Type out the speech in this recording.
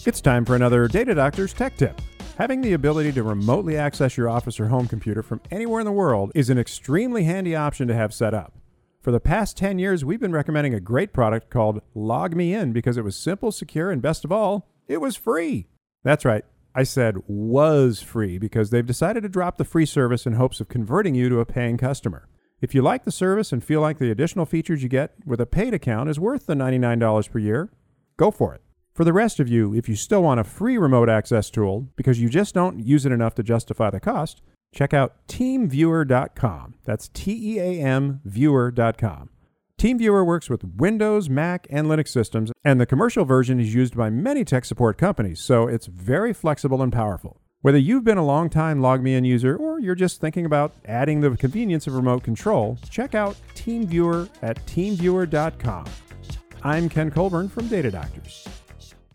It's time for another Data Doctor's Tech Tip. Having the ability to remotely access your office or home computer from anywhere in the world is an extremely handy option to have set up. For the past 10 years, we've been recommending a great product called LogMeIn because it was simple, secure, and best of all, it was free. That's right. I said was free because they've decided to drop the free service in hopes of converting you to a paying customer. If you like the service and feel like the additional features you get with a paid account is worth the $99 per year, go for it. For the rest of you, if you still want a free remote access tool because you just don't use it enough to justify the cost, check out TeamViewer.com. That's TEAM Viewer.com. TeamViewer works with Windows, Mac, and Linux systems, and the commercial version is used by many tech support companies, so it's very flexible and powerful. Whether you've been a long-time LogMeIn user or you're just thinking about adding the convenience of remote control, check out TeamViewer at TeamViewer.com. I'm Ken Colburn from Data Doctors.